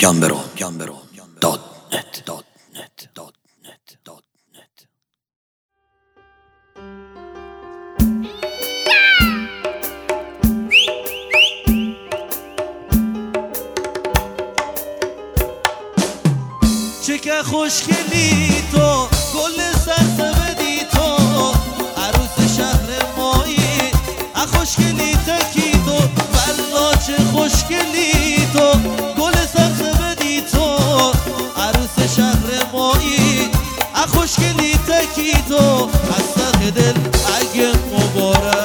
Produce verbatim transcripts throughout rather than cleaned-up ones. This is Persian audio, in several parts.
گمبرو گمبرو دات نت دات نت دات نت دات نت. چه که خوشگلی تو، گل سرسبدی تو، عروس شهر مایی، خوشگلی تکی تو، والله چه خوشگلی تو، گل سرسبدی تو، عروس شهر مایی، خوشگلی تکی تو، از ته دل اگه مبارک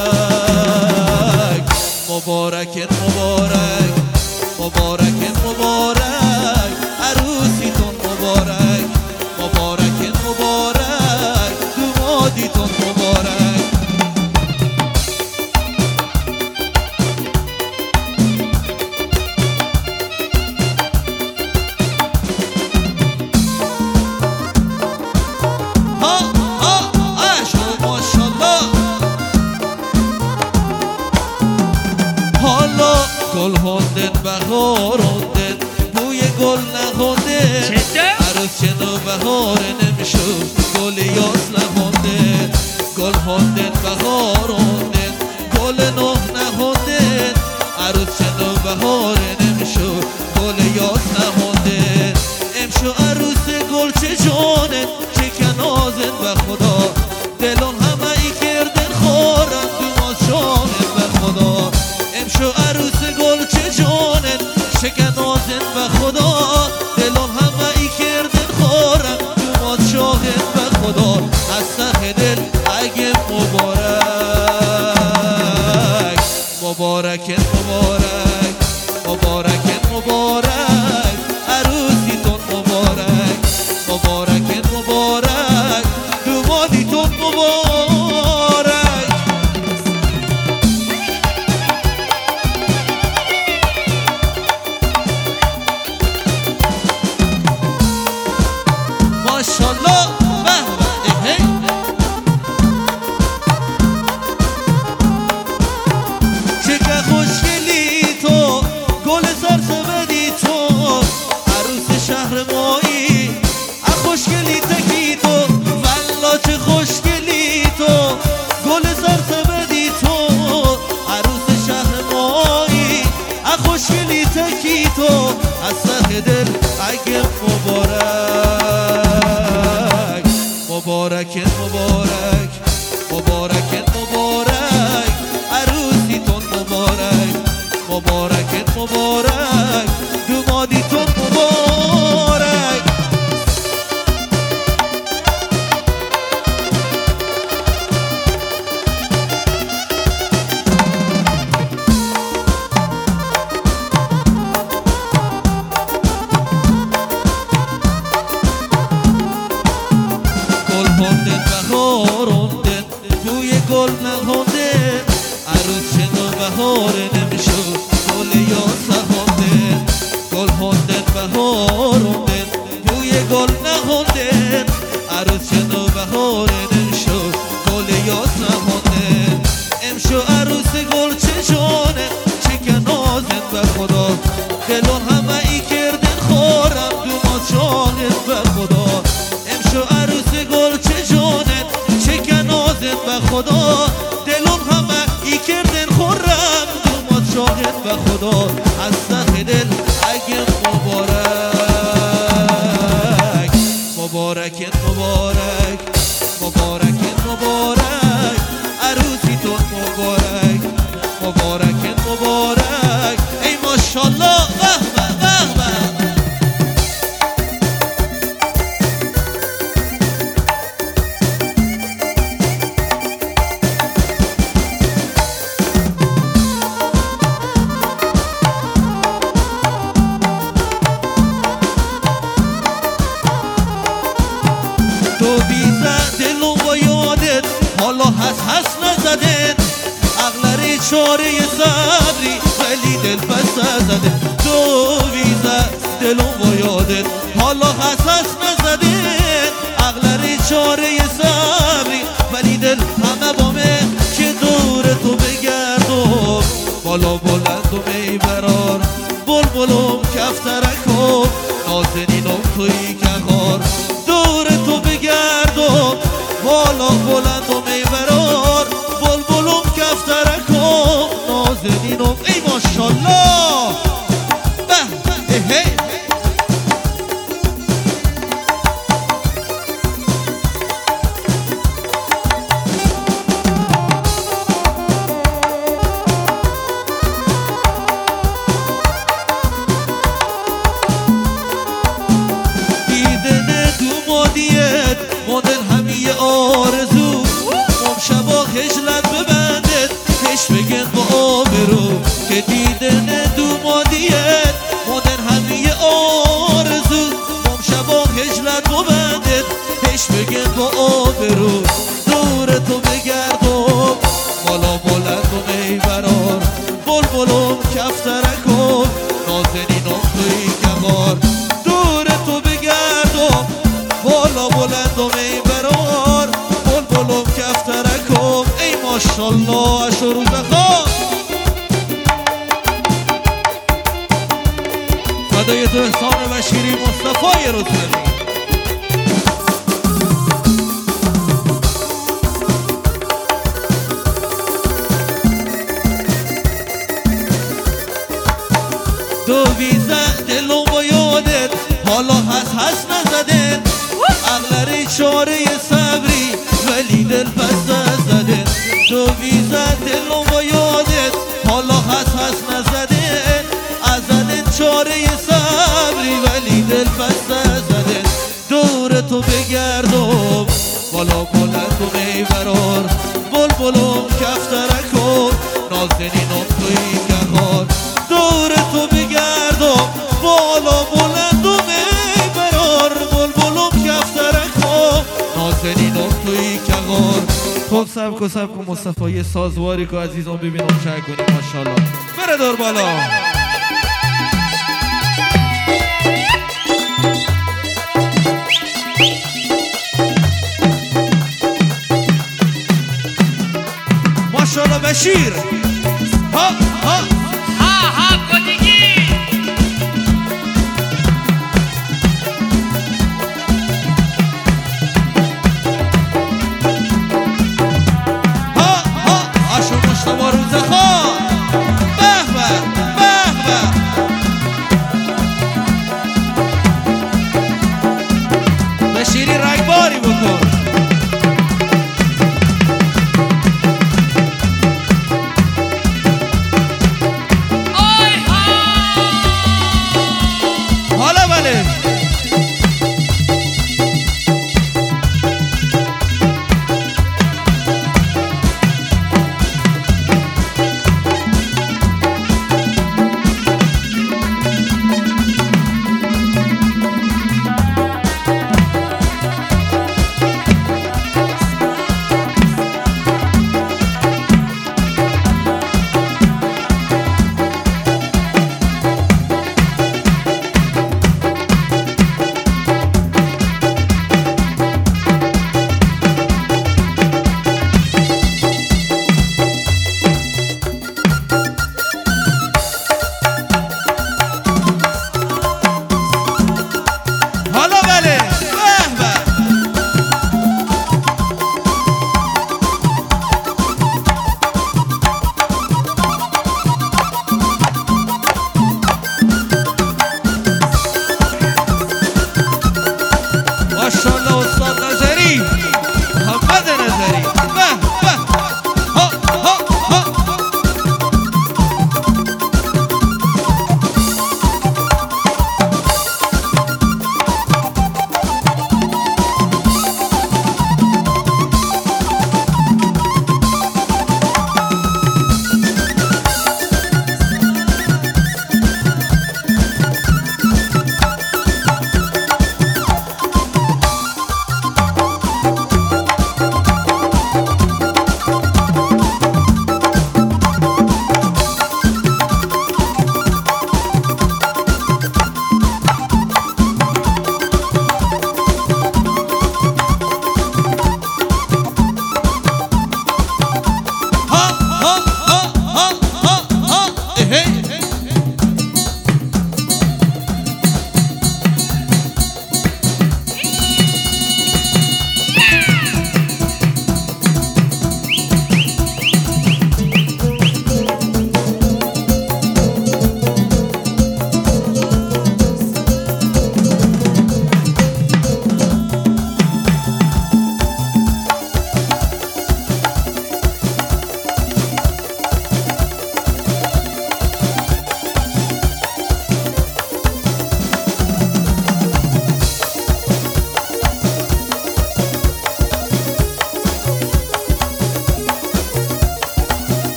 مبارکت مبارک مبارکت مبارک، عروسیتون مبارک مبارکت مبارک، دومادیتون مبارک. ها ها اشو ماشالله. حالا گل هندن بهار هندن، بوی گل نهنده، عروس چنو بهار نمیشو، گل یاس نهنده، گل هندن بهار هندن، گل نه نهنده، عروس چنو بهار نمیشو، گل یاس نهنده. امشو عروس گل چه جانه، چه کنازن و خدا، دلون همه ای کردن خورن دوماز جانن و خدا. امشو عروس گل چه جانن، چه کنازن و خدا، دلون همه ای کردن خورن دوماز جانن و خدا. از ته دل اگه مبارک مبارکت مبارک مبارکت مبارک، عروسیتون مبارک مبارکت مبارک، دومادیتون مبارک. ماشالله به به هی. چه که خوشگلی تو، گل سرسبدی تو، عروس شهر مایی، خوشگلی تکی تو، والله چه خوشگلی تو، گل سرسبدی تو، عروس شهر مایی، خوشگلی تکی تو، از ته دل اگه مبارک مبارکت مبارک مبارکت مبارک، عروسیتون مبارک مبارکت مبارک، دومادیتون مبارک. گل هندن بهار هندن، بوی گل نهنده، عروس چنو بهار نمیشو، گل یاس نهنده، گل هندن بهار هندن، بوی گل نهنده، عروس چنو بهار نمیشو، گل یاس نهنده. امشو عروس گل چه جانه، چه کنازن و خدا، دلون همه ای کردن خورم دوماز جانت و خدا. امشو عروس گل چه جانت، چه کنازن و خدا، دلون همه ای کردن خورم دوماز جانت و خدا. از ته دل اگه مبارک مبارکت مبارک مبارکت مبارک، عروسیتون مبارک مبارکت مبارک. ای ماشالله به به به به. تو بیزه دلو با یادت، حالا هست هست نزدن، اغلری چاره صبری ولی دل پس زده. تو بیزه دلو با یادت، حالا هست هست نزدن، اغلری چاره صبری ولی دل همه بامه، که دور تو بگردم بالا بلند و میبرار، بلبلم کفترک با آبرو دور تو بگردم بالا بلندم ای برار بلبلم کفترکم نازنینم توی کمار دور تو بگردم بالا بلندم ای برار بلبلم کفترکم ای ماشالله اشو روزخان فدای تو احسان بشیری مصطفی رسولی دو ویزه دلم با یادت حالا هست هست نزدن اغلری چاره صبری ولی دل پس نزدن دو ویزه دلم با یادت حالا هست هست نزدن ازدن چاره صبری ولی دل پس نزدن دور تو بگردم بالا بلندم ای برار بلبلم کفترکم نازنینم توی کهار دور تو بگردم بالا بلندم ای برار بلبلم کفترکم نازنینم توی کهار خب سبک و سبک و مصطفی یه سازواری که عزیزان ببینم چه کنیم ماشاءالله بره دور بالا ماشاءالله بشیر ها ها ها ها کدیگی ها ها اشو مشتبه روزخان به به به به بشیری رگباری بکن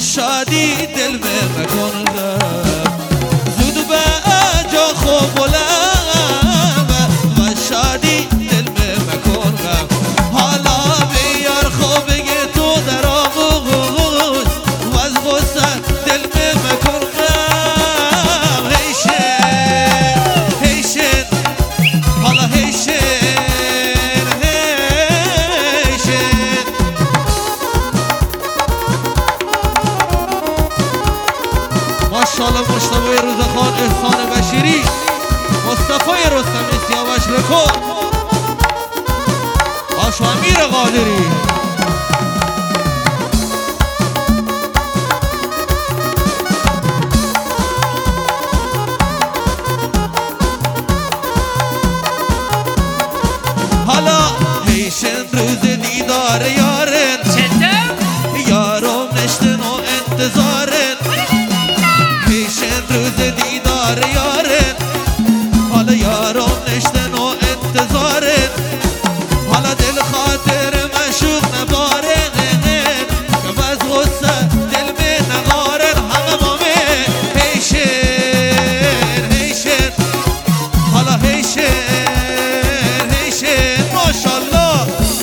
شادی دل میں مکن غم زود به جا خوب بلند و شادی دل میں مکن غم حالا بیار خوب بگه تو در آغوش و از غصه دل میں مکن غم هیشن هیشن حالا هیشن ماشاءالله مصطفی روزخان احسان بشیری مصطفی رستمی سیاوش رکو آشو امیر قادری حالا هیشن روز دیدار یارن یارم نشتن و انتظارن هیشن روز دیدار یارن حالا یارم نشتن و انتظارن حالا دل خاطر مشوق نبارن که از غصه دل می نغارن همه مامه هیشن هیشن حالا هیشن هیشن ماشالله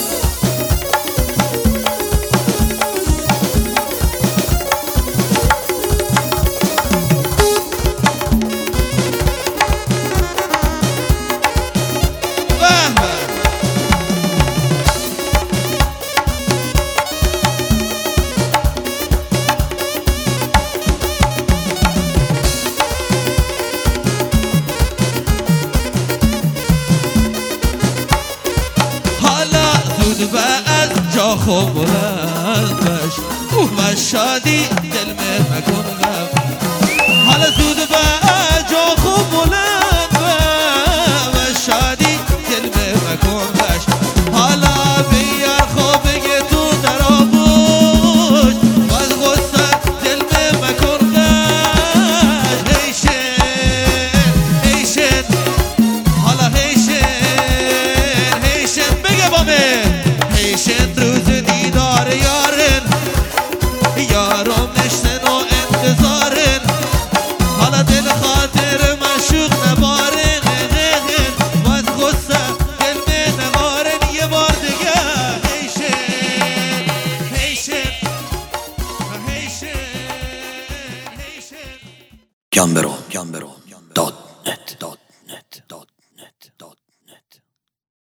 زود از جا خوب بلند بش و شادی دل میں مکن غم حالا زود از جا خوب بلند بش و شادی دل میں مکن بش حالا بیار خوب بگه تو در آغوش و از غصه دل میں مکن غم هیشن هیشن حالا هیشن هیشن بگه بامه هیشن روز دیدار یارن یارم نشتن و انتظارن حالا دل خاطر مشوق نبارن و از غصه دل می نغارن یه بار دیگه هیشن هیشن هیشن هیشن جان برو جان برو داد